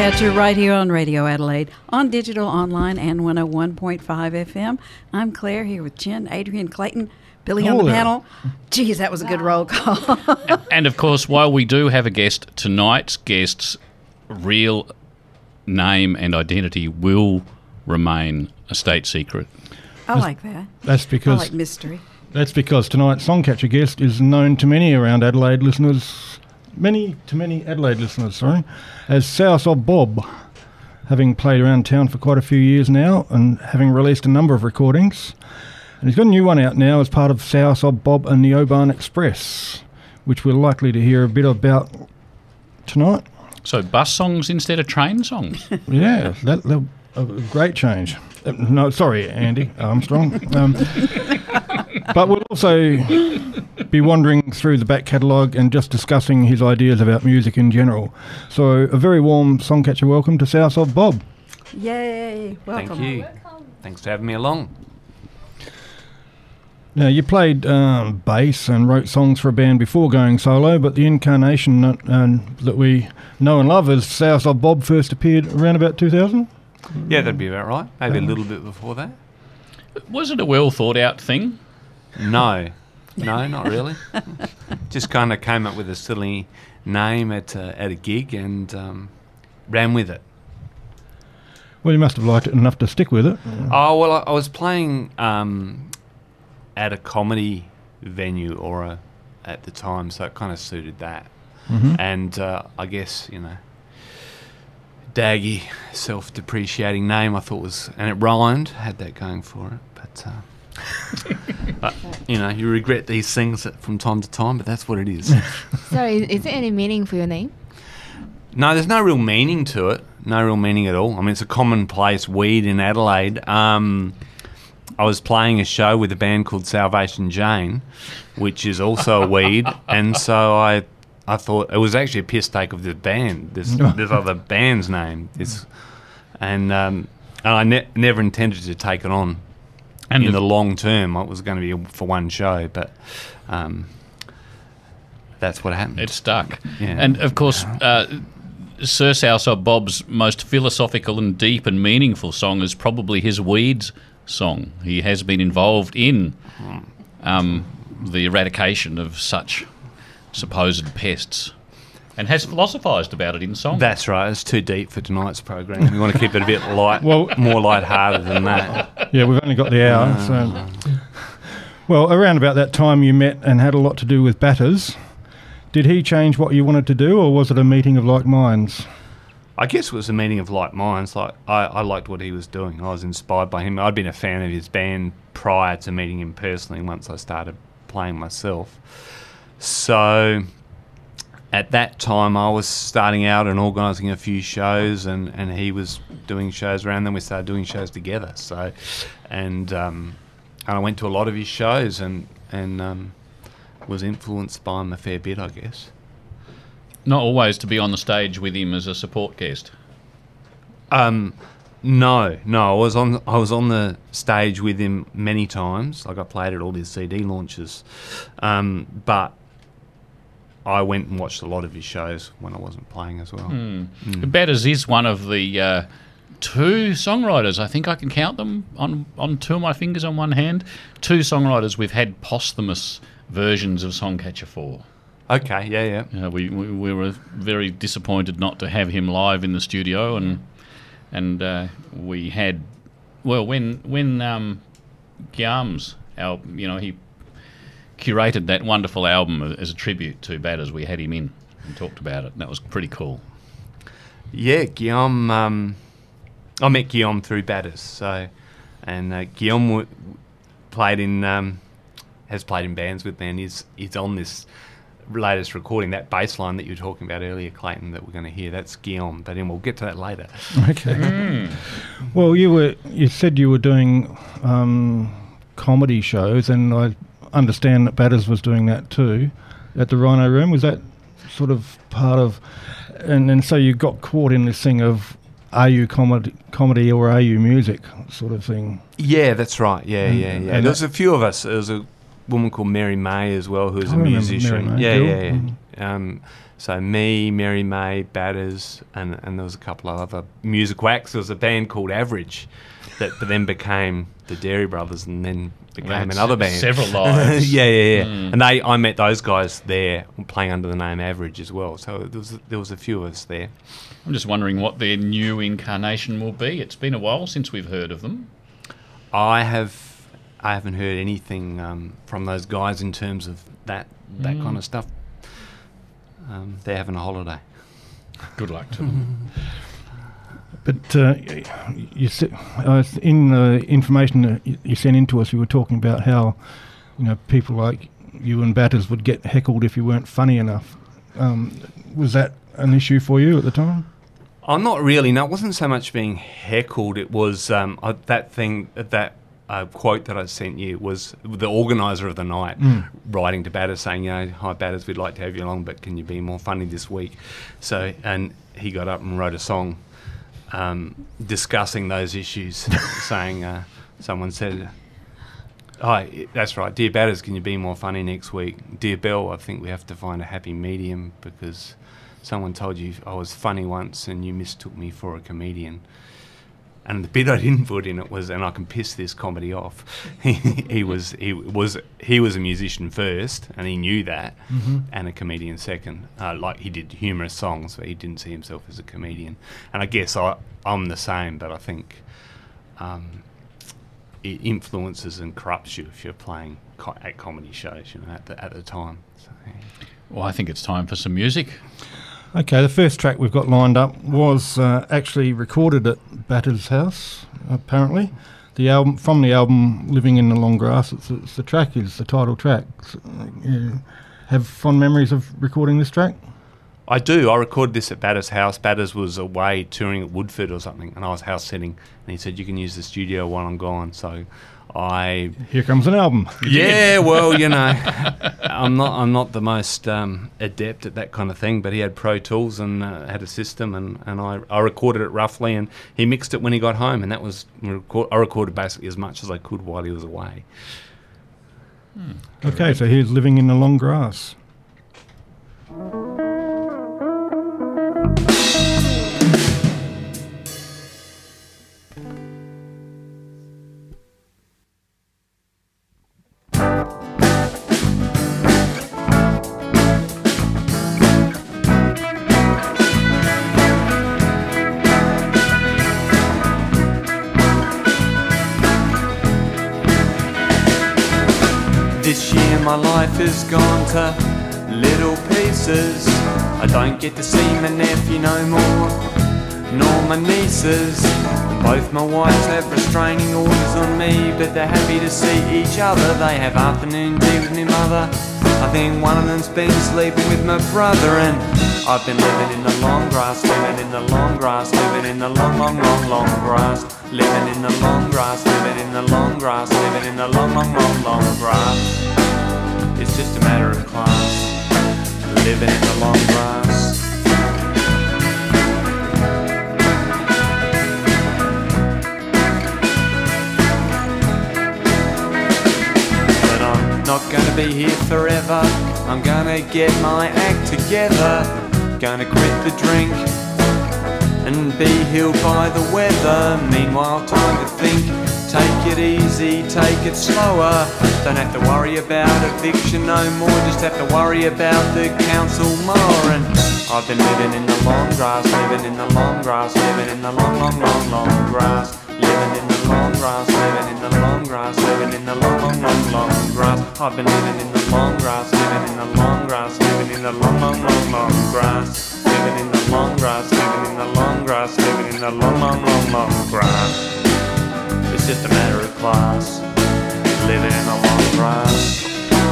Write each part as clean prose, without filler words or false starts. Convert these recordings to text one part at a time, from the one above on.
Songcatcher right here on Radio Adelaide, on digital, online, and 101.5 FM. I'm Claire here with Jen, Adrian, Clayton, Billy on the panel. Geez, that was a good roll call. And of course, while we do have a guest, tonight's guest's real name and identity will remain a state secret. I like that. That's because I like mystery. That's because tonight's Songcatcher guest is known to many around Adelaide listeners, many Adelaide listeners, as South of Bob, having played around town for quite a few years now and having released a number of recordings. And he's got a new one out now as part of South of Bob and the Oban Express, which we're likely to hear a bit about tonight. So bus songs instead of train songs? Yeah, that a great change. No, sorry, Andy Armstrong. But we'll also be wandering through the back catalogue and just discussing his ideas about music in general. So a very warm Songcatcher welcome to South of Bob. Yay, welcome. Thank you. Thanks for having me along. Now, you played bass and wrote songs for a band before going solo, but the incarnation that we know and love as South of Bob first appeared around about 2000? Yeah, that'd be about right. Maybe a little bit before that. Was it a well thought out thing? No, not really. Just kind of came up with a silly name at a gig and ran with it. Well, you must have liked it enough to stick with it. Oh, well, I was playing at a comedy venue at the time, so it kind of suited that. Mm-hmm. And I guess, daggy, self-depreciating name I thought was, and it rhymed, had that going for it, but you regret these things from time to time, but that's what it is. So is there any meaning for your name? No, there's no real meaning to it, no real meaning at all. I mean, it's a commonplace weed in Adelaide. I was playing a show with a band called Salvation Jane, which is also a weed, and so I thought it was actually a piss take of the band, this other band's name, and I never intended to take it on in the long term. It was going to be for one show, but that's what happened. It stuck. Yeah. And of course, Sir South of Bob's most philosophical and deep and meaningful song is probably his Weeds song. He has been involved in the eradication of such supposed pests and has philosophised about it in song. That's right. It's too deep for tonight's program. We want to keep it a bit more light-hearted than that. Yeah, we've only got the hour. So, well, around about that time you met and had a lot to do with Batters. Did he change what you wanted to do, or was it a meeting of like minds? I guess it was a meeting of like minds. Like I liked what he was doing. I was inspired by him. I'd been a fan of his band prior to meeting him personally once I started playing myself. So at that time I was starting out and organising a few shows, and he was doing shows around. Then we started doing shows together. So and I went to a lot of his shows and was influenced by him a fair bit, I guess. Not always to be on the stage with him as a support guest. No. I was on the stage with him many times. Like I played at all his CD launches, but I went and watched a lot of his shows when I wasn't playing as well. Batters is one of the two songwriters. I think I can count them on two of my fingers on one hand. Two songwriters we've had posthumous versions of Songcatcher for. Okay, yeah. We were very disappointed not to have him live in the studio, and we had, well, when Guillaume's album, he curated that wonderful album as a tribute to Batters. We had him in and talked about it, and that was pretty cool. Yeah, Guillaume. I met Guillaume through Batters, and Guillaume has played in bands with me, and he's on this latest recording, that bass line that you were talking about earlier, Clayton, that we're going to hear. That's Guillaume, but we'll get to that later. Okay. Well, you said you were doing comedy shows, and I understand that Batters was doing that too at the Rhino Room. Was that sort of part of, and so you got caught in this thing of, are you comedy or are you music sort of thing? Yeah, that's right. Yeah. And there's a few of us. There was a woman called Mary May as well, who's a musician. Mary May. So me, Mary May, Batters, and there was a couple of other musical acts. There was a band called Average that then became the Dairy Brothers, and then became another band. Several lives. yeah. And I met those guys there playing under the name Average as well. So there was a few of us there. I'm just wondering what their new incarnation will be. It's been a while since we've heard of them. I haven't heard anything from those guys in terms of that kind of stuff. They're having a holiday. Good luck to them. But you said, in the information that you sent in to us, you were talking about how, people like you and Batters would get heckled if you weren't funny enough. Was that an issue for you at the time? I'm not really. No, it wasn't so much being heckled. It was that quote that I sent you was the organiser of the night writing to Batters saying, "Hi Batters, we'd like to have you along, but can you be more funny this week?" So, and he got up and wrote a song discussing those issues, saying, someone said, "Hi, that's right, dear Batters, can you be more funny next week? Dear Bell, I think we have to find a happy medium because someone told you I was funny once and you mistook me for a comedian." And the bit I didn't put in it was, and I can piss this comedy off. he was a musician first, and he knew that, and a comedian second. Like he did humorous songs, but he didn't see himself as a comedian. And I guess I'm the same, but I think it influences and corrupts you if you're playing at comedy shows, at the time. So, yeah. Well, I think it's time for some music. Okay, the first track we've got lined up was actually recorded at Batters' house, apparently. From the album Living in the Long Grass, it's the track is the title track. You have fond memories of recording this track? I do. I recorded this at Batters' house. Batters was away touring at Woodford or something, and I was house sitting, and he said, "You can use the studio while I'm gone." So Here comes an album. Yeah, well, I'm not the most adept at that kind of thing, but he had Pro Tools and had a system, and I recorded it roughly, and he mixed it when he got home, and that was I recorded basically as much as I could while he was away. Okay, so here's Living in the Long Grass. This year my life has gone to little pieces. I don't get to see my nephew no more, nor my nieces. Both my wives have restraining orders on me, but they're happy to see each other. They have afternoon tea with my mother. I think one of them's been sleeping with my brother, and I've been living in the long grass, living in the long grass, living in the long, long, long, long grass. Living in the long grass, living in the long grass, living in the long, long, long, long grass. It's just a matter of class, living in the long grass. But I'm not gonna be here forever. I'm gonna get my act together. Gonna quit the drink and be healed by the weather. Meanwhile, time to think. Take it easy, take it slower. Don't have to worry about eviction no more. Just have to worry about the council more. And I've been living in the long grass, living in the long grass, living in the long, long, long, long grass. Living in the long grass, living in the long grass, living in the long, long, long, long grass. I've been living in the long grass, living in the long grass, living in the long, long, long, long grass. Living in the long grass, living in the long grass, living in the long, long, long, long grass. It's just a matter of class, living in the long grass.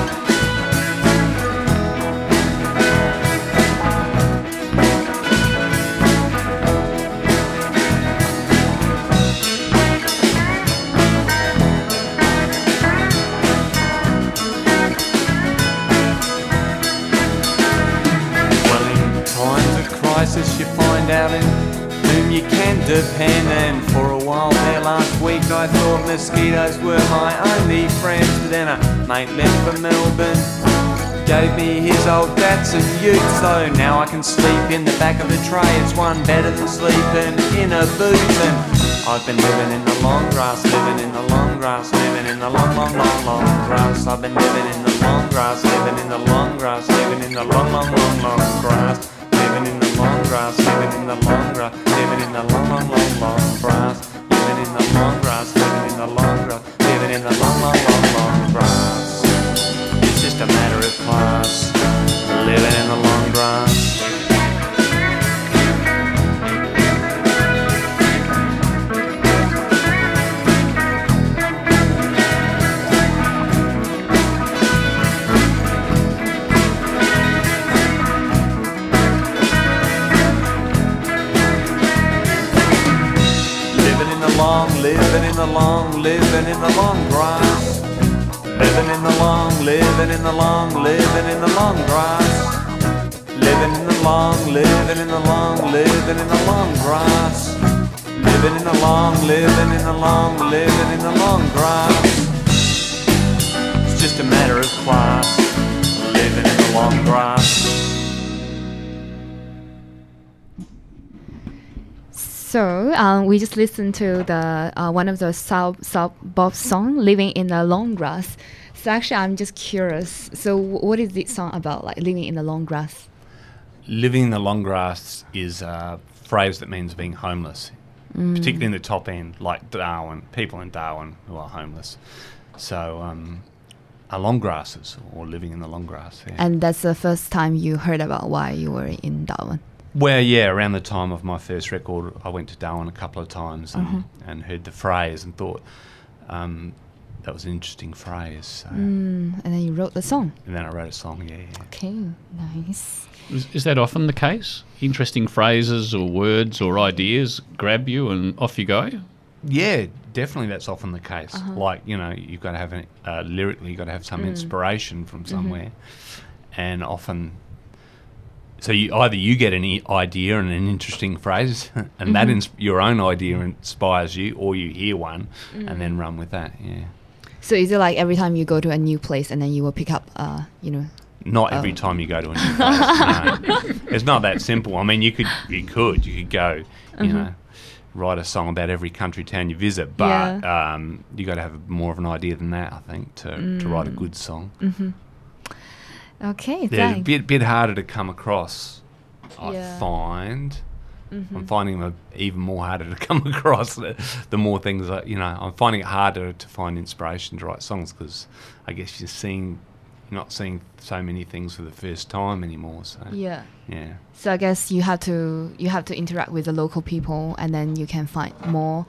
You find out in whom you can depend, and for a while there last week I thought mosquitoes were my only friends, but then a mate left for Melbourne Gave me his old Datsun ute, so now I can sleep in the back of the tray. It's one better than sleeping in a boot. And I've been living in the long grass, living in the long grass, living in the long, long, long, long grass. I've been living in the long grass, living in the long grass, living in the long, long, long, long grass. Living in the long grass, living in the long grass, living in the long, long, long, long grass. Living in the long grass, living in the long grass, living in the long, long, long, long grass. It's just a matter of class, living in the long grass. Living in the long, living in the long, living in the long grass. Living in the long, living in the long, living in the long grass. Living in the long, living in the long, living in the long grass. Living in the long, living in the long, living in the long grass. It's just a matter of class. Living in the long grass. So we just listened to the one of the South Bob song, "Living in the Long Grass." So actually, I'm just curious. So what is this song about? Like living in the long grass? Living in the long grass is a phrase that means being homeless, particularly in the top end, like Darwin, people in Darwin who are homeless. So are long grasses, or living in the long grass. Yeah. And that's the first time you heard about why you were in Darwin. Well, yeah, around the time of my first record, I went to Darwin a couple of times and heard the phrase and thought that was an interesting phrase. So. And then you wrote the song. And then I wrote a song, yeah. Okay, nice. Is that often the case? Interesting phrases or words or ideas grab you and off you go? Yeah, definitely that's often the case. Like, you know, you've got to have lyrically, you've got to have some inspiration from somewhere. And often... So either you get an idea and an interesting phrase, and that your own idea inspires you, or you hear one and then run with that. Yeah. So is it like every time you go to a new place and then you will pick up, Not every time you go to a new place. No. It's not that simple. I mean, you could go, you know, write a song about every country town you visit, but you got to have more of an idea than that, I think, to write a good song. Okay, They're thanks. a bit harder to come across, I find. Mm-hmm. I'm finding them even more harder to come across the more things that, you know, I'm finding it harder to find inspiration to write songs because I guess you're not seeing so many things for the first time anymore. So Yeah. yeah. So I guess you have to interact with the local people, and then you can find more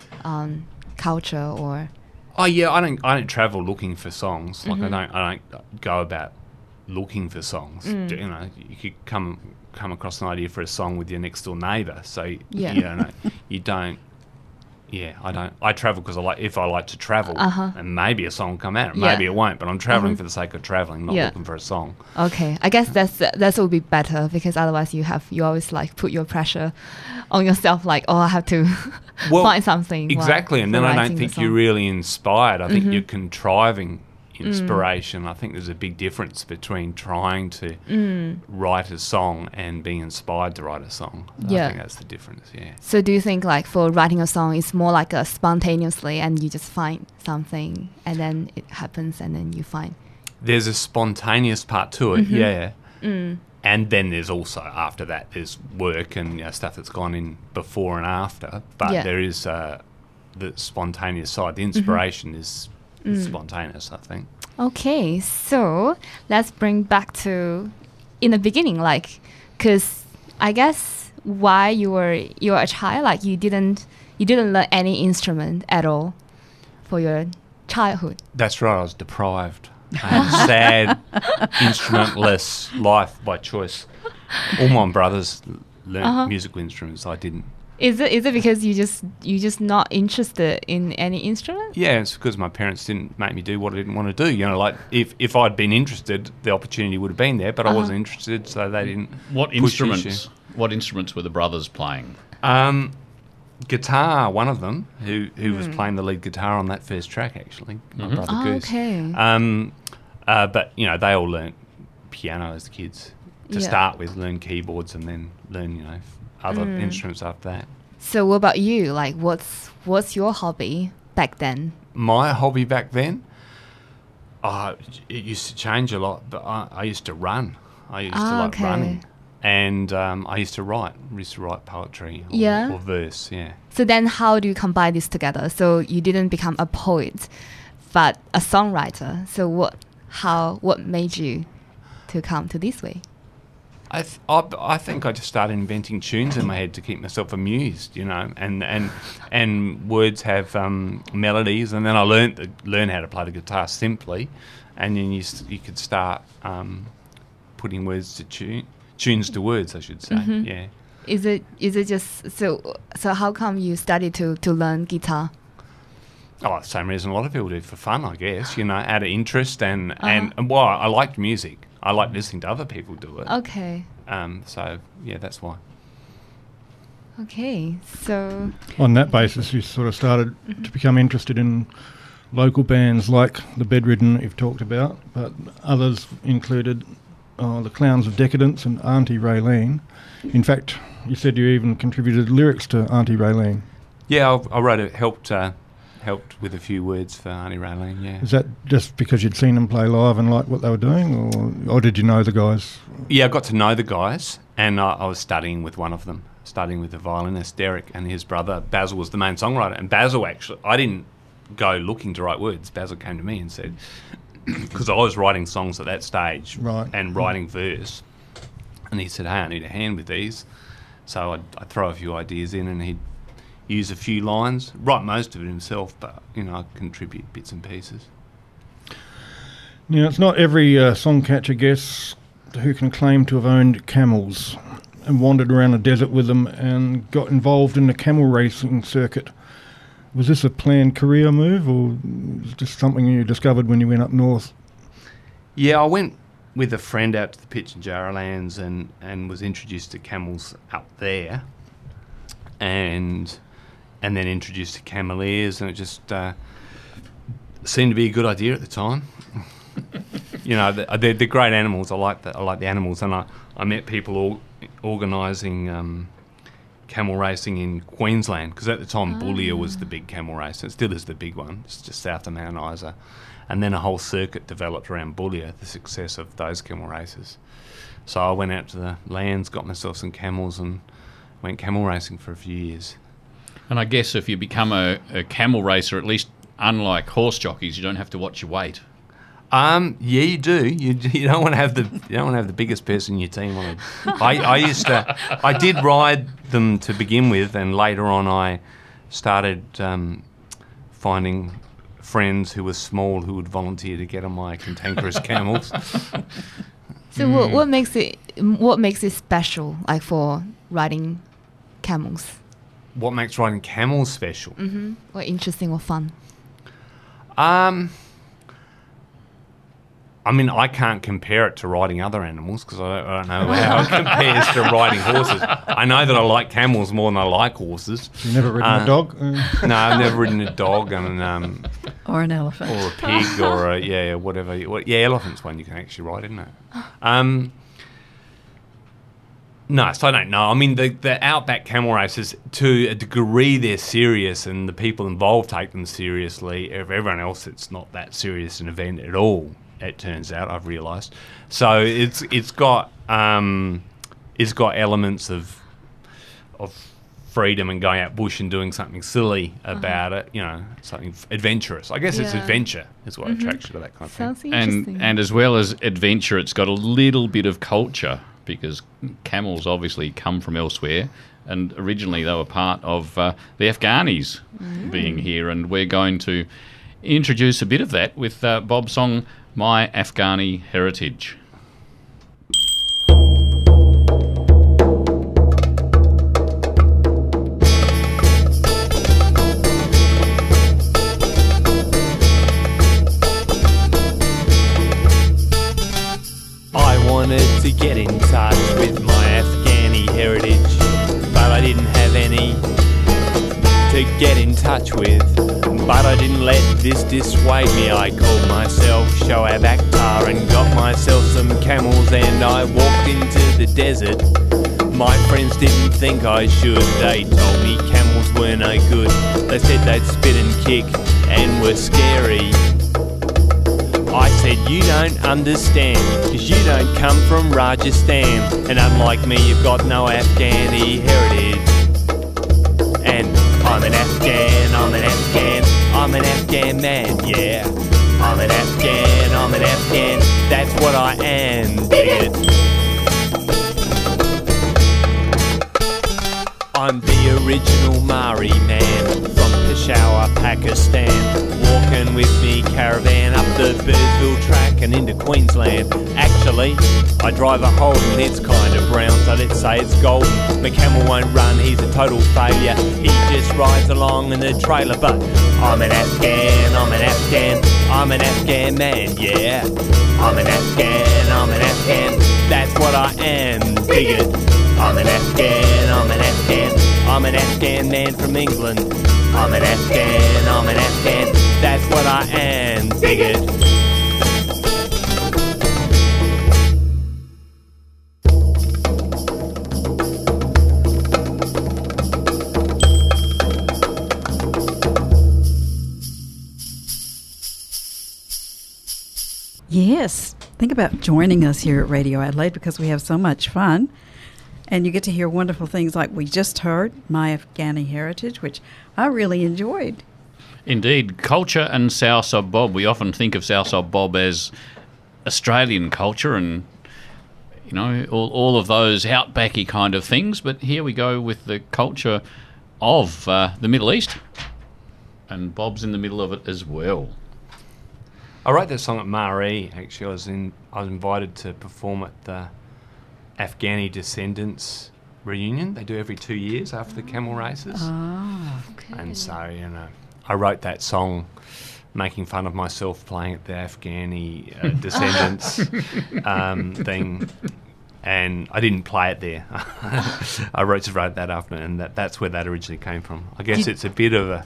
culture or. Oh yeah, I don't travel looking for songs. Like I don't go about looking for songs. You know, you could come across an idea for a song with your next door neighbour. So you don't. Yeah, I don't. I travel because if I like to travel, and maybe a song will come out, maybe it won't. But I'm travelling for the sake of travelling, not looking for a song. Okay, I guess that would be better because otherwise you always like put your pressure on yourself, like I have to find something. Exactly, and then I don't think you're really inspired. I think you're contriving inspiration. I think there's a big difference between trying to write a song and being inspired to write a song. I think that's the difference, yeah. So do you think like for writing a song it's more like a spontaneously and you just find something and then it happens and then you find? There's a spontaneous part to it, and then there's also after that there's work and stuff that's gone in before and after, but there is the spontaneous side. The inspiration is spontaneous, I think. Okay, so let's bring back to in the beginning, like, because I guess why you were a child, like you didn't learn any instrument at all for your childhood. That's right. I was deprived. I had a sad, instrumentless life by choice. All my brothers learned musical instruments. I didn't. Is it because you just not interested in any instrument? Yeah, it's because my parents didn't make me do what I didn't want to do. You know, like if I'd been interested, the opportunity would have been there, but I wasn't interested, so they didn't. What instruments were the brothers playing? Guitar, one of them, who was playing the lead guitar on that first track, actually, my brother Goose. Okay. But they all learnt piano as kids to Yeah. start with, learn keyboards, and then learn other instruments after that. So what about you? Like, what's your hobby back then? My hobby back then, it used to change a lot, but I used to run. I used to like okay. running. And I used to write. I used to write poetry or verse, yeah. So then how do you combine this together? So you didn't become a poet, but a songwriter. So what made you to come to this way? I think I just started inventing tunes in my head to keep myself amused, and words have melodies, and then I learned how to play the guitar simply, and then you could start putting words to tunes to words, I should say. Mm-hmm. Yeah. Is it just so how come you started to learn guitar? Oh, same reason a lot of people do, for fun, I guess. Out of interest and well, I liked music. I liked listening to other people do it. Okay. So yeah, that's why. Okay. So On that basis, you sort of started to become interested in local bands like the Bedridden that you've talked about, but others included the Clowns of Decadence and Auntie Raylene. In fact, you said you even contributed lyrics to Auntie Raylene. Yeah, I wrote it, helped with a few words for Auntie Raylene, yeah. Is that just because you'd seen them play live and liked what they were doing, or did you know the guys? Yeah, I got to know the guys, and I was studying with one of them, studying with the violinist, Derek, and his brother, Basil, was the main songwriter. And Basil, actually, I didn't go looking to write words. Basil came to me and said, because I was writing songs at that stage, Right. and writing verse, and he said, hey, I need a hand with these. So I'd throw a few ideas in, and he'd use a few lines, write most of it himself, but, I'd contribute bits and pieces. Now, it's not every songcatcher guest who can claim to have owned camels and wandered around a desert with them and got involved in the camel racing circuit. Was this a planned career move, or was it just something you discovered when you went up north? Yeah, I went with a friend out to the Pitjantjatjara lands and was introduced to camels up there, and then introduced to cameleers, and it just seemed to be a good idea at the time. They're great animals. I like the animals, and I met people organising camel racing in Queensland, because at the time Boulia was the big camel race. It still is the big one. It's just south of Mount Isa. And then a whole circuit developed around Boulia, the success of those camel races. So I went out to the lands, got myself some camels, and went camel racing for a few years. And I guess if you become a camel racer, at least unlike horse jockeys, you don't have to watch your weight. Yeah, you do. You don't want to have the biggest person in your team on it. I did ride them to begin with, and later on I started finding friends who were small who would volunteer to get on my cantankerous camels. So what makes it special, like, for riding camels? What makes riding camels special? Mm-hmm. Or interesting or fun? I can't compare it to riding other animals, because I don't know how it compares to riding horses. I know that I like camels more than I like horses. You never ridden a dog? No, I've never ridden a dog, Or an elephant. or a pig, or whatever. Elephant's one you can actually ride, isn't it? No, so I don't know. The outback camel races, to a degree, they're serious, and the people involved take them seriously. If everyone else, it's not that serious an event at all, it turns out, I've realised. So it's got elements of freedom and going out bush and doing something silly about it, something adventurous. I guess it's adventure is what attracts you to that kind of Sounds thing. interesting. And as well as adventure, it's got a little bit of culture, because camels obviously come from elsewhere, and originally they were part of the Afghanis being here, and we're going to introduce a bit of that with Bob's song My Afghani Heritage. I wanted to get in touch with my Afghani heritage, but I didn't have any to get in touch with. But I didn't let this dissuade me. I called myself Shoaib Akhtar and got myself some camels, and I walked into the desert. My friends didn't think I should. They told me camels were no good. They said they'd spit and kick and were scary. I said, you don't understand, cause you don't come from Rajasthan, and unlike me you've got no Afghani heritage. And I'm an Afghan, I'm an Afghan, I'm an Afghan man, yeah. I'm an Afghan, that's what I am, dig it. I'm the original Maori man from Peshawar, Pakistan. Walking with me caravan up the Birdsville track and into Queensland. Actually, I drive a Holden, it's kind of brown, so let's say it's golden. My camel won't run, he's a total failure. He just rides along in the trailer, but I'm an Afghan, I'm an Afghan, I'm an Afghan man, yeah. I'm an Afghan, that's what I am, dig it. I'm an Afghan, I'm an Afghan, I'm an Afghan man from England. I'm an Afghan, that's what I am, dig it. Yes. Think about joining us here at Radio Adelaide because we have so much fun. And you get to hear wonderful things like we just heard, My Afghani Heritage, which I really enjoyed. Indeed. Culture and Soursop Bob. We often think of Soursop Bob as Australian culture and, you know, all of those outbacky kind of things. But here we go with the culture of the Middle East. And Bob's in the middle of it as well. I wrote that song at Maree, actually. I was invited to perform at the Afghani Descendants reunion. They do every 2 years after the camel races. Oh, okay. And so, you know, I wrote that song making fun of myself playing at the Afghani Descendants thing. And I didn't play it there. I just wrote that after, and that's where that originally came from. I guess it's a bit of a...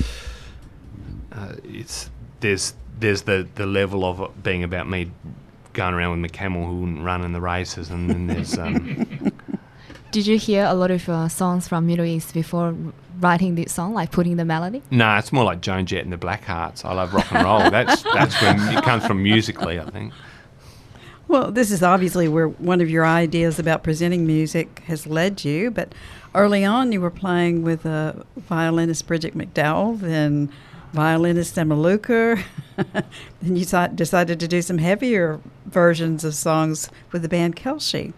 There's the level of it being about me going around with my camel who wouldn't run in the races, and then there's... Did you hear a lot of songs from Middle East before writing this song, like putting the melody? No, it's more like Joan Jett and the Blackhearts. I love rock and roll. That's when it comes from musically, I think. Well, this is obviously where one of your ideas about presenting music has led you, but early on you were playing with violinist Bridget McDowell, then violinist Emma Luker, then you decided to do some heavier versions of songs with the band Kelshi.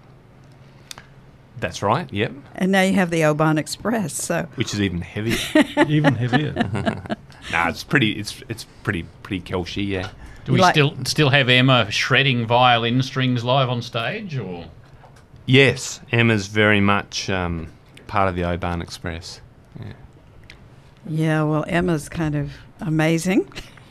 That's right, yep. And now you have the Oban Express, so... Which is even heavier. Even heavier. No, it's pretty Kelshi, yeah. Do we still have Emma shredding violin strings live on stage, or...? Yes, Emma's very much part of the Oban Express. Yeah. Yeah, well, Emma's kind of amazing.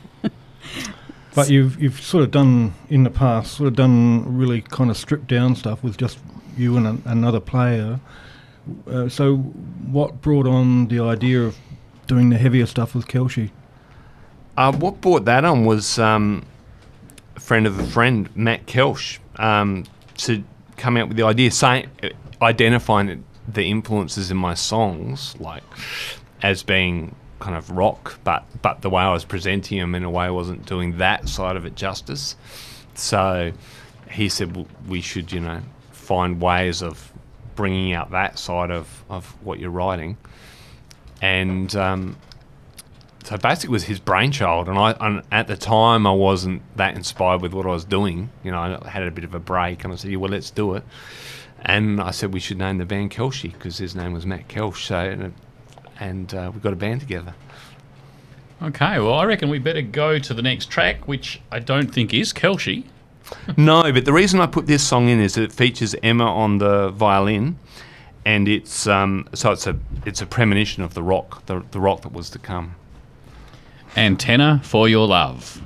But you've sort of done, in the past, really kind of stripped down stuff with just you and another player. So what brought on the idea of doing the heavier stuff with Kelshi? What brought that on was a friend of a friend, Matt Kelsh, to come out with the idea, identifying the influences in my songs, like as being kind of rock, but the way I was presenting them in a way I wasn't doing that side of it justice. So he said, well, we should, find ways of bringing out that side of what you're writing. And so basically it was his brainchild, and at the time I wasn't that inspired with what I was doing. I had a bit of a break, and I said, yeah, well, let's do it. And I said we should name the band Kelshi because his name was Matt Kelsh. So, and we got a band together. Okay, well, I reckon we better go to the next track, which I don't think is Kelshi. No, but the reason I put this song in is that it features Emma on the violin, and it's a premonition of the rock that was to come. Antenna for Your Love.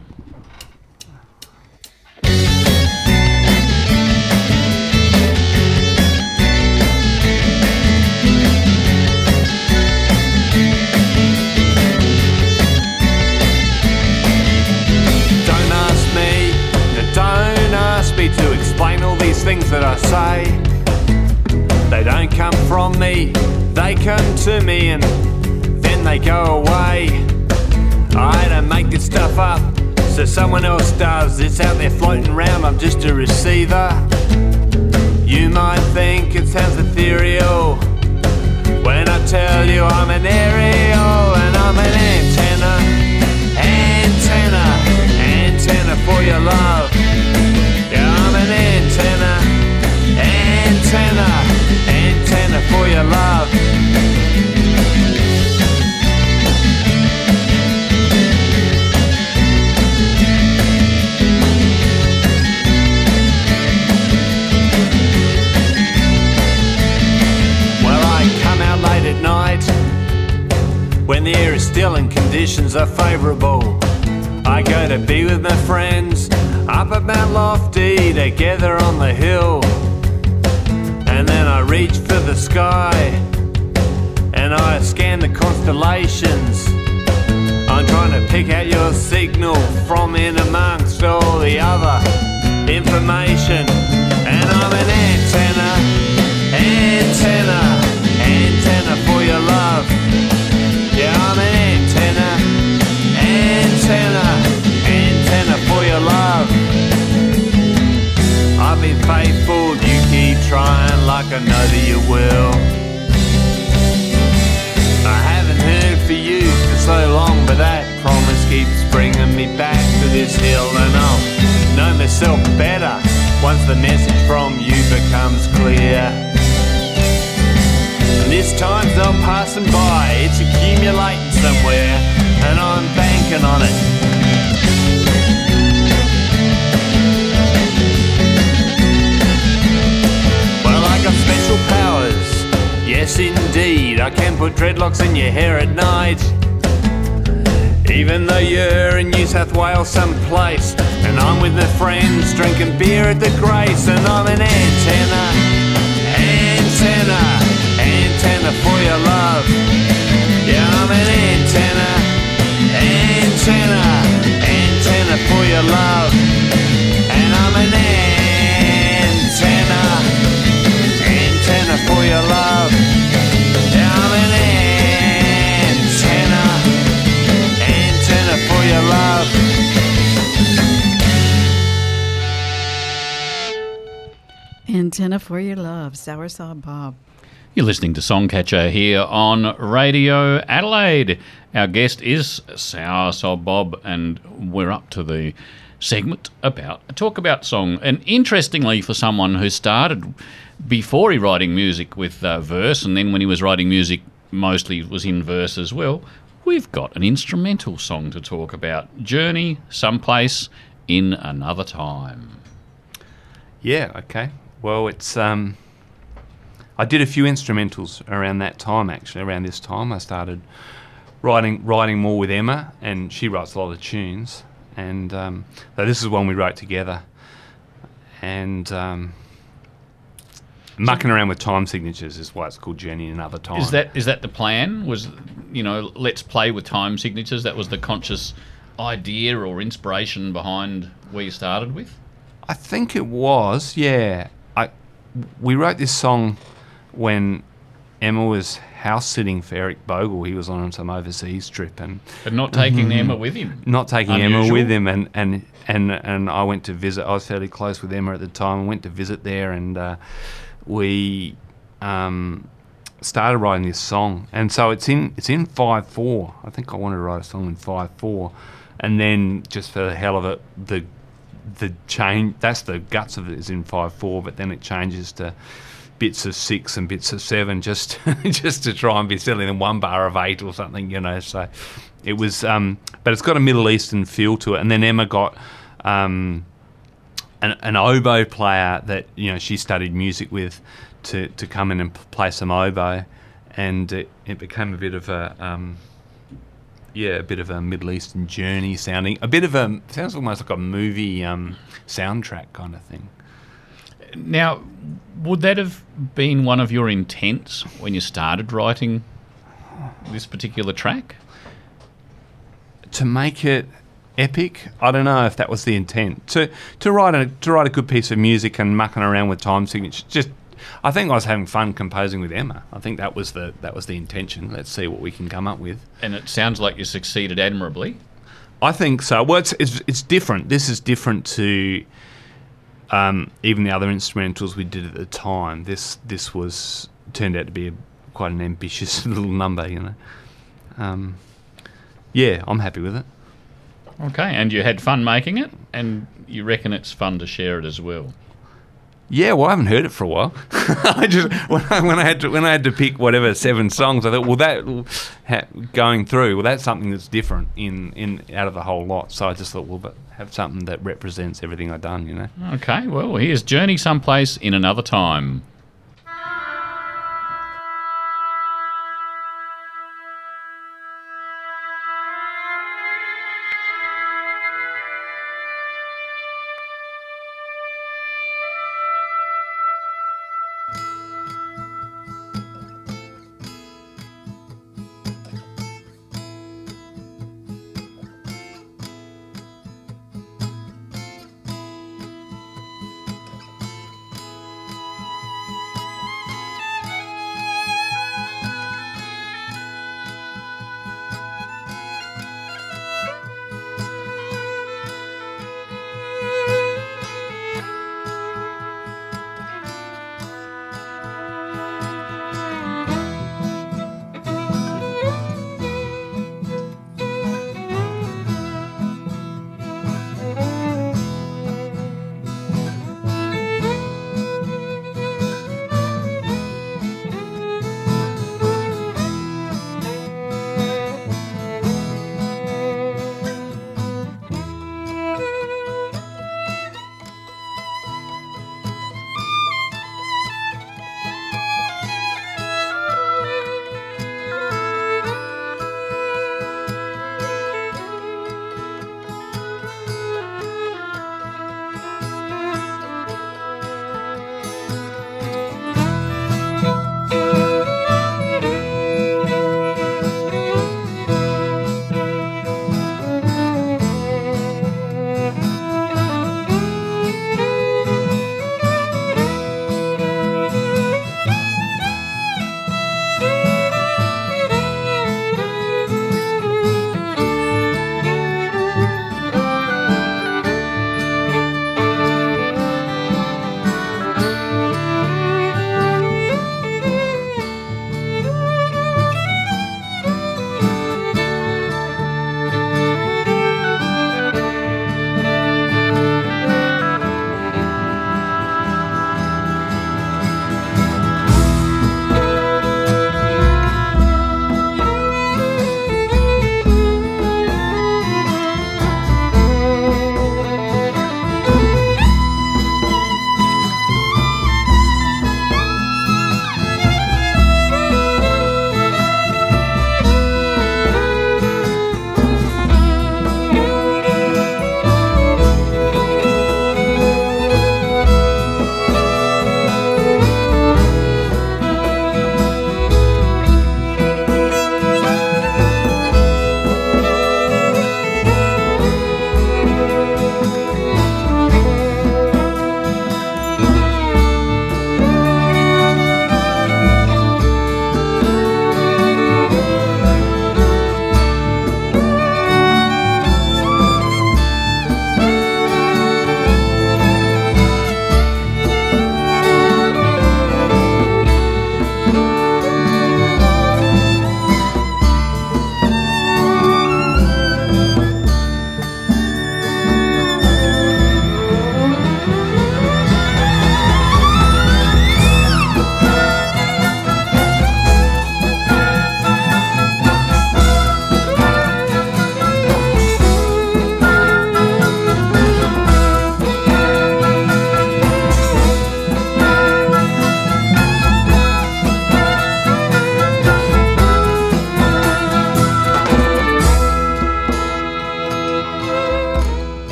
come from me, they come to me and then they go away. I don't make this stuff up, so someone else does. It's out there floating around, I'm just a receiver. You might think it sounds ethereal when I tell you I'm an aerial and I'm an antenna. Antenna, antenna for your love. Yeah, I'm an antenna. Antenna, antenna for your love. Well, I come out late at night when the air is still and conditions are favourable. I go to be with my friends up at Mount Lofty, together on the hill. And then I reach for the sky and I scan the constellations. I'm trying to pick out your signal from in amongst all the other information. And I'm an antenna, antenna, antenna for your love. Yeah, I'm an antenna, antenna, antenna for your love. I've been faithful, you keep trying like I know that you will. I haven't heard for you for so long, but that promise keeps bringing me back to this hill. And I'll know myself better once the message from you becomes clear. And this time's not passing by, it's accumulating somewhere, and I'm banking on it. I got special powers, yes indeed. I can put dreadlocks in your hair at night, even though you're in New South Wales someplace, and I'm with my friends drinking beer at the Grace. And I'm an antenna, antenna, antenna for your love. Yeah, I'm an antenna, antenna, antenna for your love. And I'm an antenna, antenna for your love. Yeah, I'm an antenna, antenna for your love. Antenna for your love, Soursop Bob. You're listening to Songcatcher here on Radio Adelaide. Our guest is Soursop Bob, and we're up to the segment talk about song. And interestingly, for someone who started before he writing music with verse, and then when he was writing music mostly was in verse as well, we've got an instrumental song to talk about. Journey, Someplace in Another Time. Yeah, okay. Well, it's I did a few instrumentals around that time, actually. Around this time I started writing more with Emma, and she writes a lot of tunes. And so this is one we wrote together. And mucking around with time signatures is why it's called Journey in Another Time. Is that the plan? Was, let's play with time signatures? That was the conscious idea or inspiration behind where you started with? I think it was, yeah. We wrote this song when Emma was house sitting for Eric Bogle. He was on some overseas trip, but not taking Emma with him. Not taking Unusual. Emma with him, and I went to visit. I was fairly close with Emma at the time. I went to visit there, and we started writing this song. And so it's in 5/4. I think I wanted to write a song in 5/4, and then just for the hell of it, the change, that's the guts of it, is in 5/4, but then it changes to bits of 6 and bits of 7 just to try and be silly, and one bar of 8 or something, so it was but it's got a Middle Eastern feel to it. And then Emma got an oboe player that she studied music with to come in and play some oboe, and it became a bit of a Middle Eastern journey sounding, sounds almost like a movie soundtrack kind of thing. Now, would that have been one of your intents when you started writing this particular track? To make it epic? I don't know if that was the intent. To write a good piece of music and mucking around with time signatures, just I think I was having fun composing with Emma. I think that was the intention. Let's see what we can come up with. And it sounds like you succeeded admirably. I think so. Well, it's different. This is different to even the other instrumentals we did at the time. This was turned out to be quite an ambitious little number, you know. Yeah, I'm happy with it. Okay, and you had fun making it, and you reckon it's fun to share it as well. Yeah, well, I haven't heard it for a while. I just when I had to pick whatever 7 songs, I thought, well, going through, well, that's something that's different in out of the whole lot. So I just thought, well, but have something that represents everything I've done, you know. Okay, well, here's Journey Someplace in Another Time.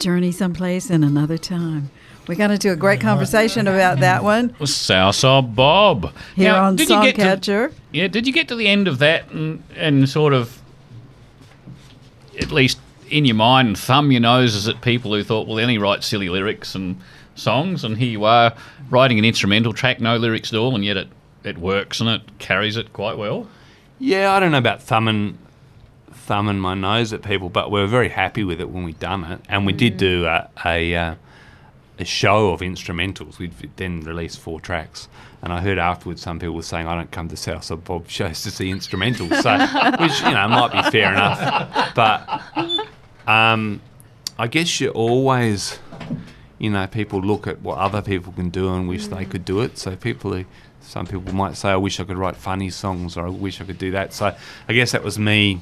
Journey Someplace in Another Time. We got into a great conversation about that one Southside Bob. here Now, on did you get to- Songcatcher. Yeah, did you get to the end of that and sort of, at least in your mind, thumb your noses at people who thought, well, then he writes silly lyrics and songs, and here you are writing an instrumental track, no lyrics at all, and yet it works and it carries it quite well? Yeah, I don't know about thumbing my nose at people, but we were very happy with it when we done it, and we did do a show of instrumentals. We'd then released 4 tracks, and I heard afterwards some people were saying, I don't come to Southside Bob shows to see instrumentals, so which might be fair enough, but I guess you always, people look at what other people can do and wish they could do it. So some people might say, I wish I could write funny songs, or I wish I could do that. So I guess that was me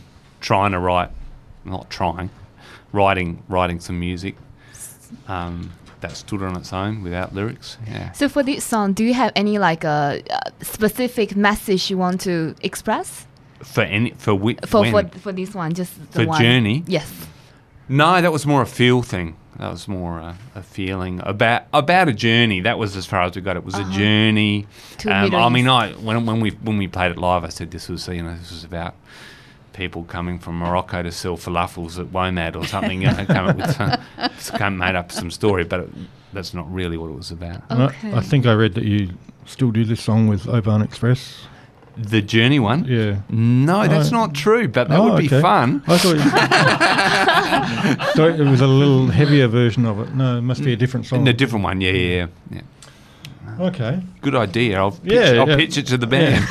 writing some music that stood on its own without lyrics. Yeah. So for this song, do you have any like a specific message you want to express? For this one, just the For one. Journey? Yes. No, that was more a feel thing. That was more a feeling about a journey. That was as far as we got. It was a journey. When we played it live, I said this was about people coming from Morocco to sell falafels at WOMAD or something. Made up some story, but that's not really what it was about. Okay. I think I read that you still do this song with Oban Express. The Journey one? Yeah. No, that's not true, but that would be fun. I thought so it was a little heavier version of it. No, it must be a different song. A different one, yeah. Okay. Good idea. I'll pitch it to the band.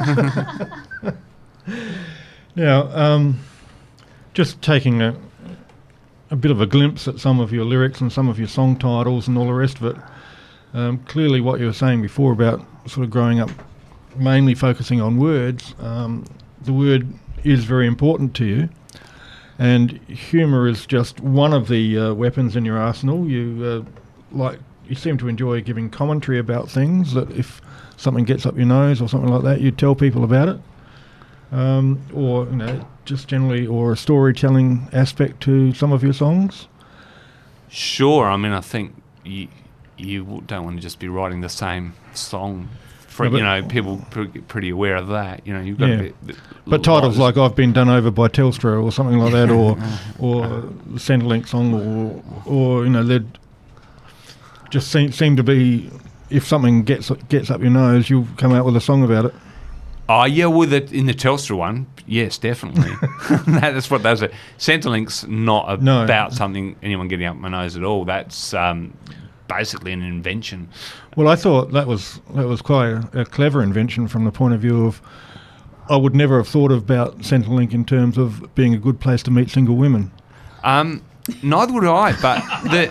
Now, just taking a bit of a glimpse at some of your lyrics and some of your song titles and all the rest of it, clearly what you were saying before about sort of growing up mainly focusing on words, the word is very important to you, and humour is just one of the weapons in your arsenal. You seem to enjoy giving commentary about things, that if something gets up your nose or something like that, you tell people about it, or just generally, or a storytelling aspect to some of your songs. Sure. I mean, I think you don't want to just be writing the same song. People pretty aware of that. You've got to be. But titles like "I've Been Done Over by Telstra" or something like that, or the Centrelink song, or they just seem to be. If something gets up your nose, you'll come out with a song about it. Oh yeah, in the Telstra one, yes, definitely. That's what those are. Centrelink's not about something anyone getting up my nose at all. That's basically an invention. Well, I thought that was quite a clever invention from the point of view of I would never have thought about Centrelink in terms of being a good place to meet single women. Neither would I, but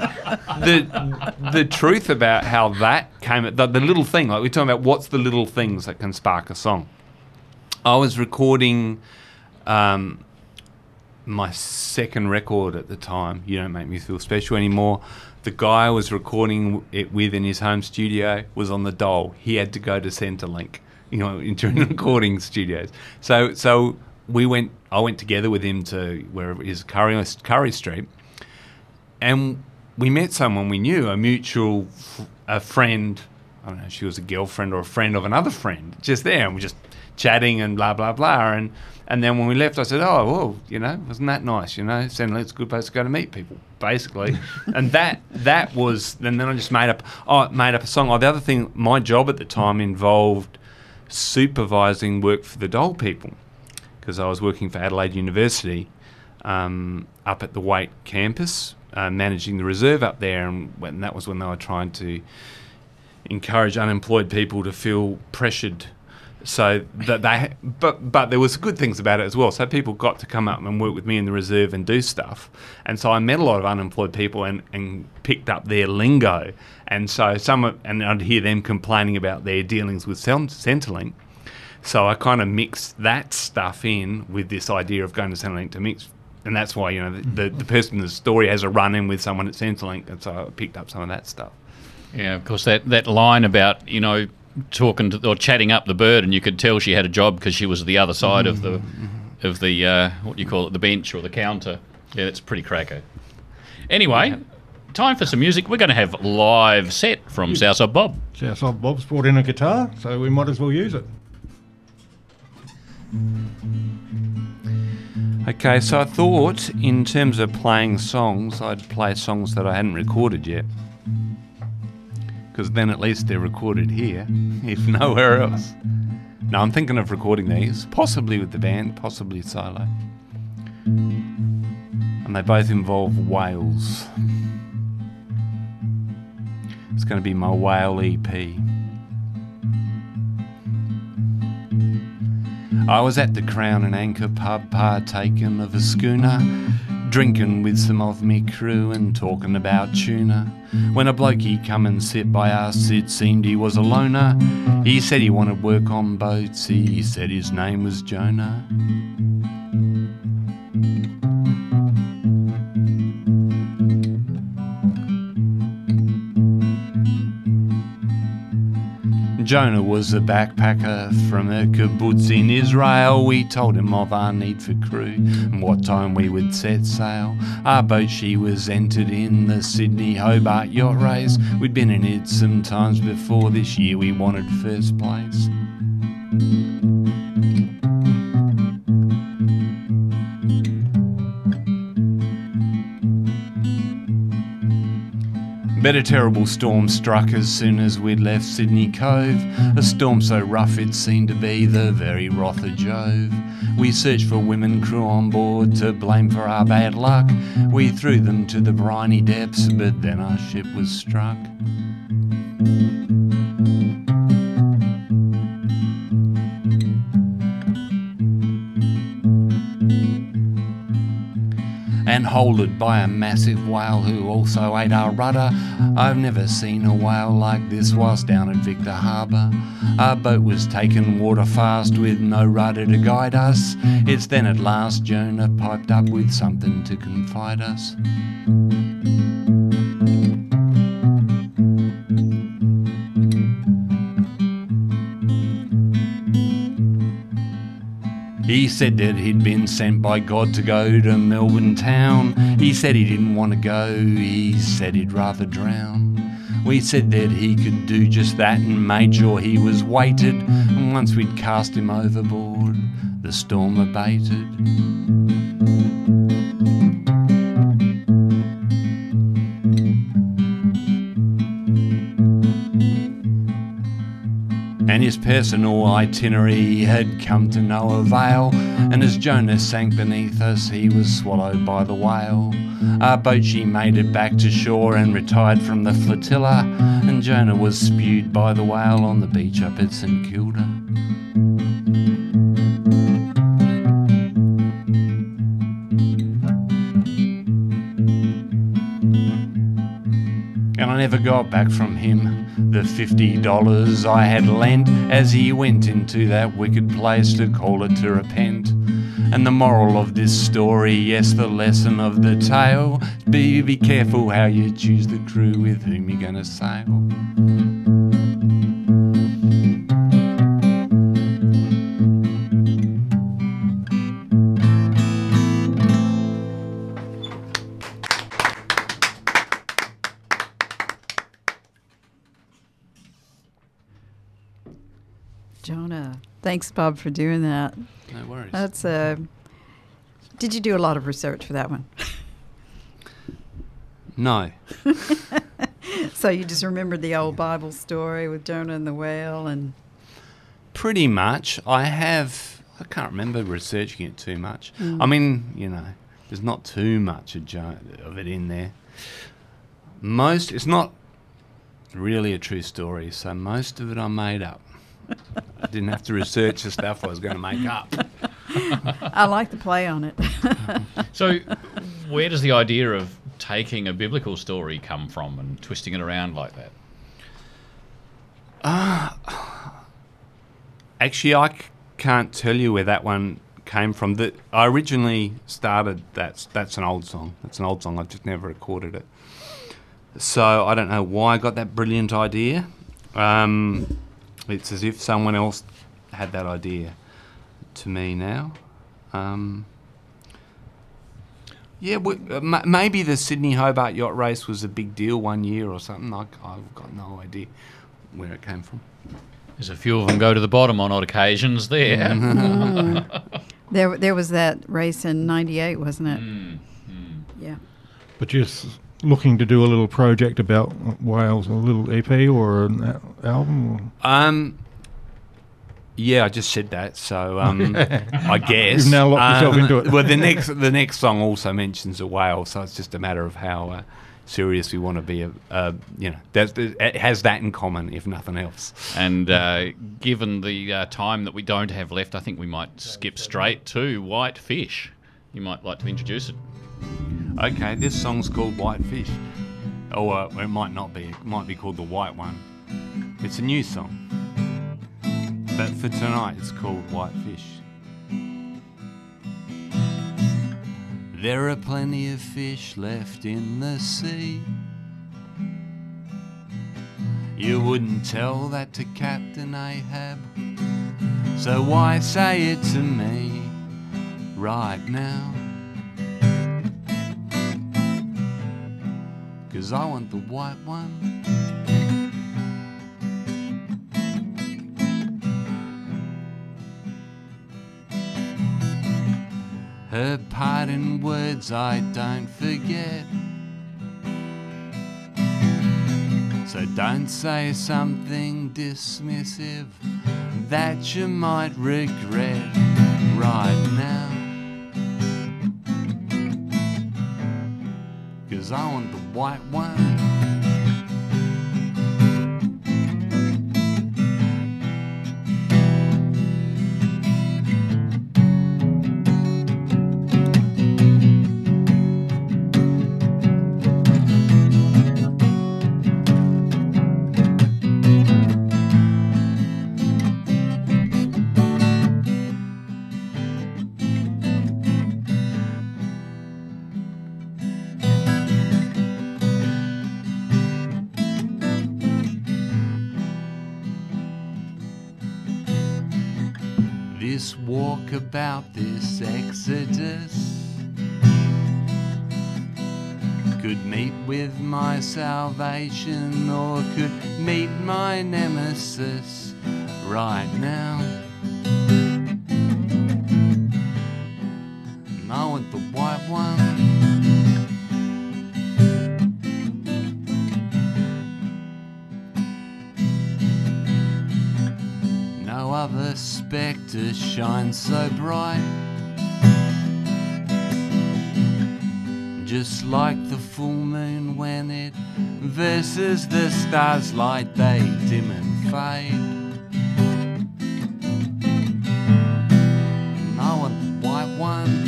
the truth about how that came, the little thing, like we're talking about what's the little things that can spark a song. I was recording my second record at the time, You Don't Make Me Feel Special Anymore. The guy I was recording it with in his home studio was on the dole. He had to go to Centrelink, during the recording studios. So I went together with him to wherever it is, Curry Street, and we met someone we knew, a mutual a friend. I don't know if she was a girlfriend or a friend of another friend, just there, and we're just chatting and blah blah blah, and then when we left, I said, "Oh, well, wasn't that nice? Centrelink's a good place to go to meet people, basically." And that was. And then I just made up a song. The other thing, my job at the time involved supervising work for the Dole people, because I was working for Adelaide University up at the Waite campus, managing the reserve up there, and that was when they were trying to encourage unemployed people to feel pressured. So that but there was good things about it as well. So people got to come up and work with me in the reserve and do stuff. And so I met a lot of unemployed people and picked up their lingo. And so and I'd hear them complaining about their dealings with Centrelink. So I kind of mixed that stuff in with this idea of going to Centrelink to mix. And that's why, the person in the story has a run-in with someone at Centrelink. And so I picked up some of that stuff. Yeah, of course, that line about, talking to or chatting up the bird, and you could tell she had a job because she was the other side of the what do you call it, the bench or the counter. Yeah, that's pretty cracker. Anyway, time for some music. We're going to have live set from Southside Bob. Southside Bob's brought in a guitar, so we might as well use it. Okay, so I thought in terms of playing songs, I'd play songs that I hadn't recorded yet. Because then at least they're recorded here, if nowhere else. No, I'm thinking of recording these, possibly with the band, possibly solo. And they both involve whales. It's going to be my whale EP. I was at the Crown and Anchor pub, partaking of a schooner, drinking with some of me crew and talking about tuna. When a blokey come and sit by us, it seemed he was a loner. He said he wanted work on boats, he said his name was Jonah. Jonah was a backpacker from a kibbutz in Israel. We told him of our need for crew and what time we would set sail. Our boat, she was entered in the Sydney Hobart yacht race. We'd been in it some times before. This year we wanted first place. But a terrible storm struck as soon as we'd left Sydney Cove. A storm so rough it seemed to be the very wrath of Jove. We searched for women crew on board to blame for our bad luck. We threw them to the briny depths, but then our ship was struck. And holded by a massive whale who also ate our rudder. I've never seen a whale like this whilst down at Victor Harbour. Our boat was taken water fast with no rudder to guide us. It's then at last Jonah piped up with something to confide us. He said that he'd been sent by God to go to Melbourne town. He said he didn't want to go, he said he'd rather drown. We said that he could do just that and made sure he was weighted. And once we'd cast him overboard, the storm abated. And his personal itinerary had come to no avail, and as Jonah sank beneath us, he was swallowed by the whale. Our boat, she made it back to shore and retired from the flotilla, and Jonah was spewed by the whale on the beach up at St Kilda. And I never got back from him the $50 I had lent as he went into that wicked place to call it to repent. And the moral of this story, yes, the lesson of the tale, be careful how you choose the crew with whom you're gonna sail. Jonah. Thanks, Bob, for doing that. No worries. That's Did you do a lot of research for that one? No. So you just remembered the old Bible story with Jonah and the whale and... Pretty much. I can't remember researching it too much. I mean, you know, there's not too much of it in there. It's not really a true story, so most of it I made up. I didn't have to research the stuff I was going to make up. I like the play on it. So where does the idea of taking a biblical story come from and twisting it around like that? Actually, I can't tell you where that one came from. I originally started, that's an old song. That's an old song. I've just never recorded it. So I don't know why I got that brilliant idea. It's as if someone else had that idea to me now. Yeah, maybe the Sydney Hobart Yacht Race was a big deal one year or something. I've got no idea where it came from. There's a few of them go to the bottom on odd occasions there. There was that race in '98, wasn't it? Yeah. But just looking to do a little project about Wales, a little EP or an album? Or? Yeah, I just said that, so I guess You've now locked yourself into it. Well, the next song also mentions a whale, so it's just a matter of how serious we want to be. It has that in common, if nothing else. And given the time that we don't have left, I think we might skip straight to White Fish. You might like to introduce it. Okay, this song's called White Fish. Or it might not be. It might be called The White One. It's a new song. But for tonight, it's called White Fish. There are plenty of fish left in the sea. You wouldn't tell that to Captain Ahab, so why say it to me right now? 'Cause I want the white one. Her parting words I don't forget, so don't say something dismissive that you might regret right now. 'Cause I want the white one. This walkabout, this exodus could meet with my salvation or could meet my nemesis right now. And I want the white one. No other spectre shines so bright, just like the full moon when it versus the stars' light, they dim and fade. And I want the white one.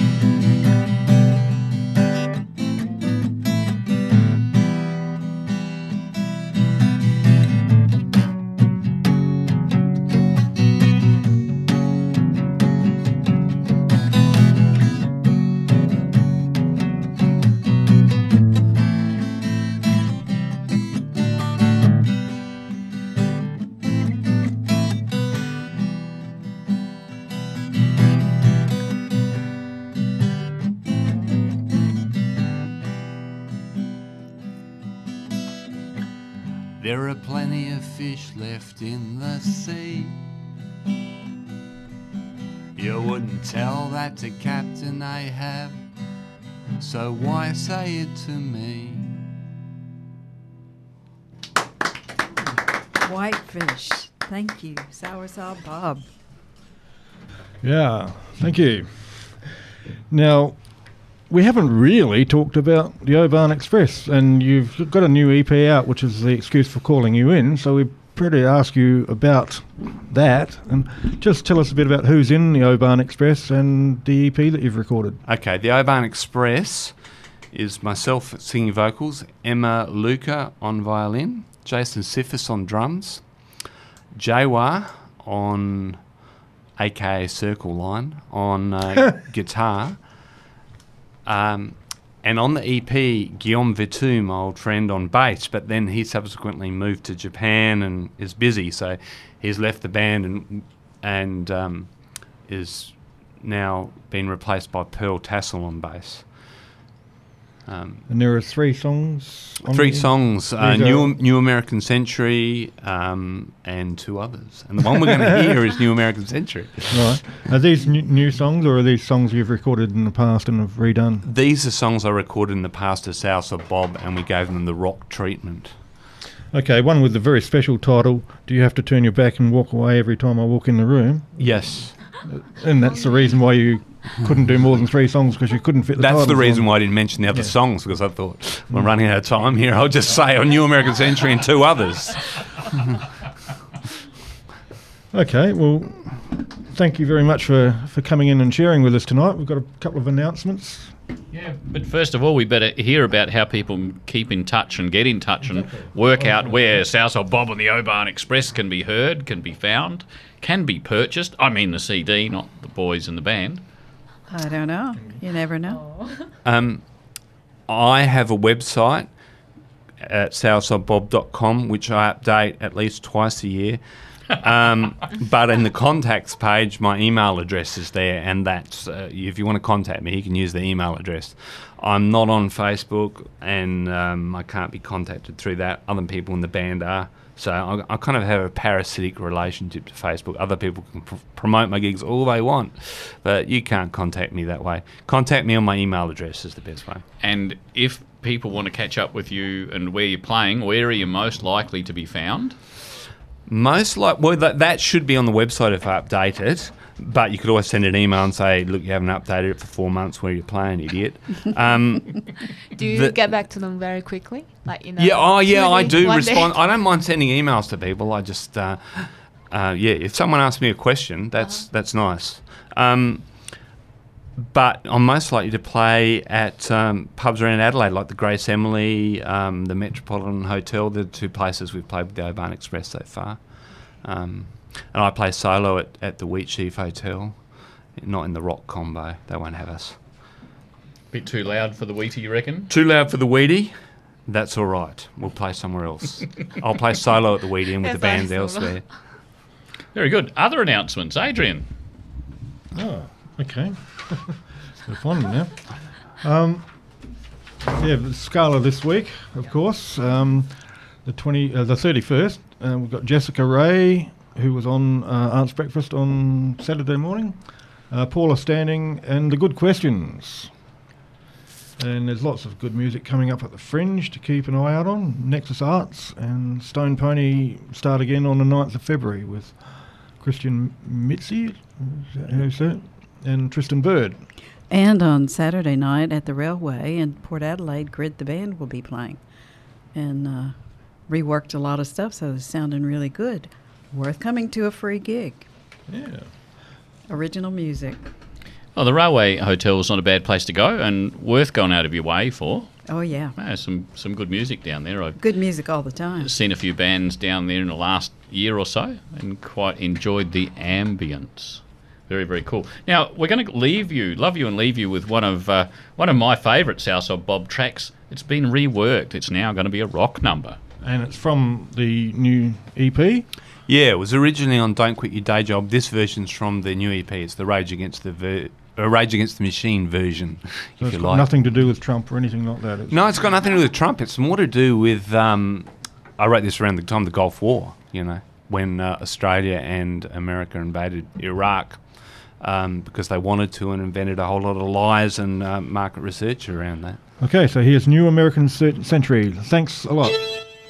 There are plenty of fish left in the sea. You wouldn't tell that to Captain Ahab, so why say it to me? White Fish. Thank you, Soursop Bob. Yeah, thank you. Now, we haven't really talked about the Oban Express, and you've got a new EP out, which is the excuse for calling you in, so we pretty ask you about that, and just tell us a bit about who's in the Oban Express and the EP that you've recorded. Okay, the Oban Express is myself singing vocals, Emma Luca on violin, Jason Siffis on drums, Jawa on aka Circle Line on guitar, and on the EP, Guillaume Vitu, my old friend, on bass, but then he subsequently moved to Japan and is busy, so he's left the band and is now been replaced by Pearl Tassel on bass. And there are 3 songs. On Three the- songs, These are- New American Century, and 2 others. And the one we're going to hear is New American Century. Right. Are these new songs, or are these songs you've recorded in the past and have redone? These are songs I recorded in the past as South of Bob, and we gave them the rock treatment. Okay, one with the very special title, Do You Have to Turn Your Back and Walk Away Every Time I Walk in the Room? Yes. And that's the reason why you couldn't do more than 3 songs, because you couldn't fit the That's titles the reason on. why I didn't mention the other songs, because I thought, we're running out of time here. I'll just say on New American Century and 2 others. Okay, well, thank you very much for coming in and sharing with us tonight. We've got a couple of announcements. Yeah, but first of all, we better hear about how people keep in touch and get in touch and work out where Southside Bob and the Oban Express can be heard, can be found, can be purchased. I mean the CD, not the boys in the band. I don't know. You never know. I have a website at southsidebob.com, which I update at least twice a year. But in the contacts page, my email address is there, and that's if you want to contact me, you can use the email address. I'm not on Facebook, and I can't be contacted through that. Other people in the band are. So I kind of have a parasitic relationship to Facebook. Other people can promote my gigs all they want, but you can't contact me that way. Contact me on my email address is the best way. And if people want to catch up with you and where you're playing, where are you most likely to be found? Most that should be on the website if I update it, but you could always send an email and say, look, you haven't updated it for 4 months, where you're playing, idiot. Do you get back to them very quickly? Like, you know, I do one respond. day? I don't mind sending emails to people. I just, if someone asks me a question, that's nice. But I'm most likely to play at pubs around Adelaide, like the Grace Emily, the Metropolitan Hotel. They're the 2 places we've played with the Oban Express so far. And I play solo at the Wheatsheaf Hotel, not in the Rock Combo. They won't have us. Bit too loud for the Wheatie, you reckon? Too loud for the Weedy? That's all right. We'll play somewhere else. I'll play solo at the Weedy and with the bands elsewhere. Very good. Other announcements, Adrian? Oh, okay. We're finding now. The Scala this week, of course. The 31st. We've got Jessica Ray, who was on Arts Breakfast on Saturday morning. Paula Standing and The Good Questions. And there's lots of good music coming up at the Fringe to keep an eye out on. Nexus Arts and Stone Pony start again on the 9th of February with Christian Mitzi, and Tristan Bird. And on Saturday night at the Railway in Port Adelaide, Grid the Band will be playing. And reworked a lot of stuff, so it's sounding really good. Worth coming to a free gig. Yeah. Original music. Oh, the Railway Hotel is not a bad place to go and worth going out of your way for. Oh, yeah. Some good music down there. I've Good music all the time. seen a few bands down there in the last year or so and quite enjoyed the ambience. Very, very cool. Now, we're going to leave you with one of my favourite Southside Bob tracks. It's been reworked. It's now going to be a rock number. And it's from the new EP. Yeah, it was originally on Don't Quit Your Day Job. This version's from the new EP. It's the Rage Against the Machine version, So if it's you got like. nothing to do with Trump or anything like that. No, it's got nothing to do with Trump. It's more to do with, I wrote this around the time of the Gulf War, when Australia and America invaded Iraq because they wanted to and invented a whole lot of lies and market research around that. Okay, so here's New American Century. Thanks a lot.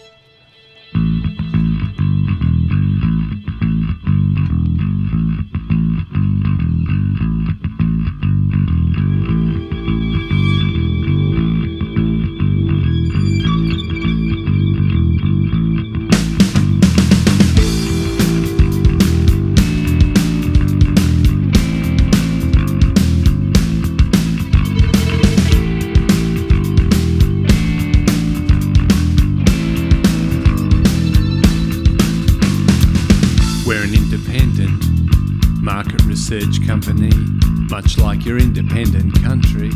Research company, much like your independent country.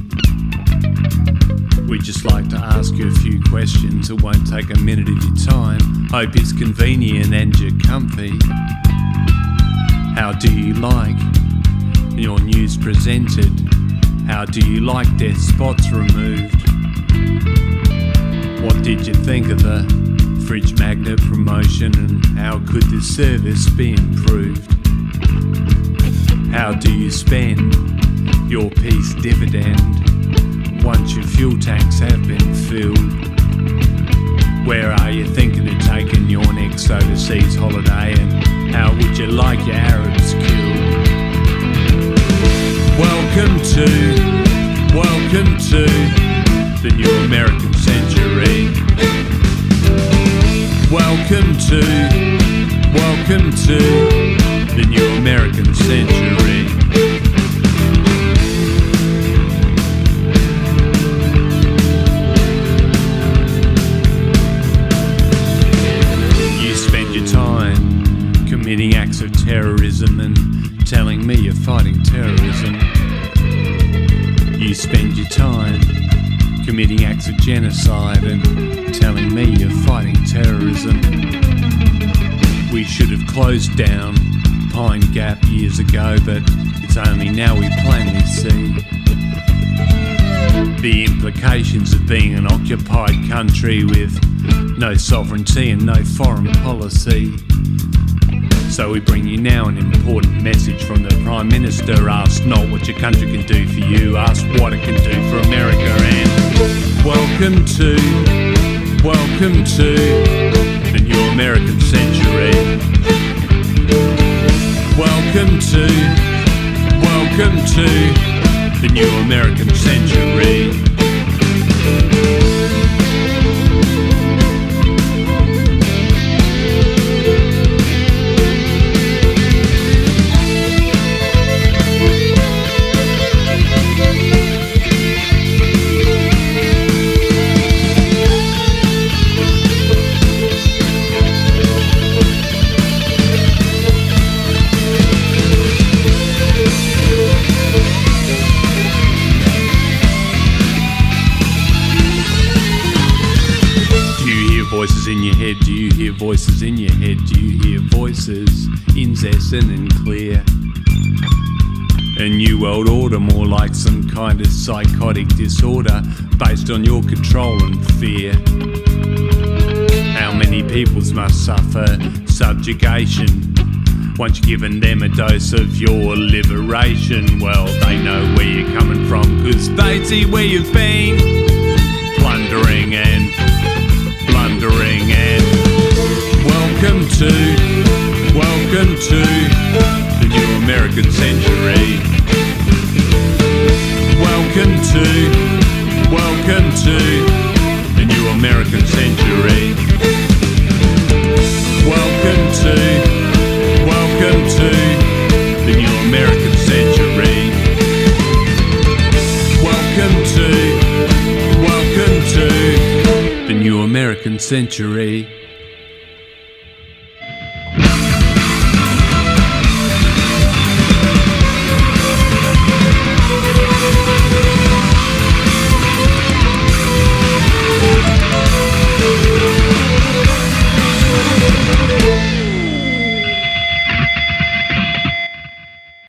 We just like to ask you a few questions. It won't take a minute of your time. Hope it's convenient and you're comfy. How do you like your news presented? How do you like death spots removed? What did you think of the fridge magnet promotion, and how could this service be improved? How do you spend your peace dividend once your fuel tanks have been filled? Where are you thinking of taking your next overseas holiday, and how would you like your Arabs killed? Welcome to the new American century. Welcome to the new American century. You spend your time committing acts of terrorism and telling me you're fighting terrorism. You spend your time committing acts of genocide and telling me you're fighting terrorism. We should have closed down Pine Gap years ago, but it's only now we plainly see the implications of being an occupied country with no sovereignty and no foreign policy. So we bring you now an important message from the Prime Minister. Ask not what your country can do for you, ask what it can do for America. And welcome to the new American century. Welcome to the new American century. Voices in your head, do you hear voices in your head? Do you hear voices incessant and clear? A new world order, more like some kind of psychotic disorder based on your control and fear. How many peoples must suffer subjugation once you've given them a dose of your liberation? Well, they know where you're coming from, 'cause they see where you've been plundering and blundering. And welcome to the new American century. Welcome to the new American century. Welcome to the new American century. Welcome to the new American century.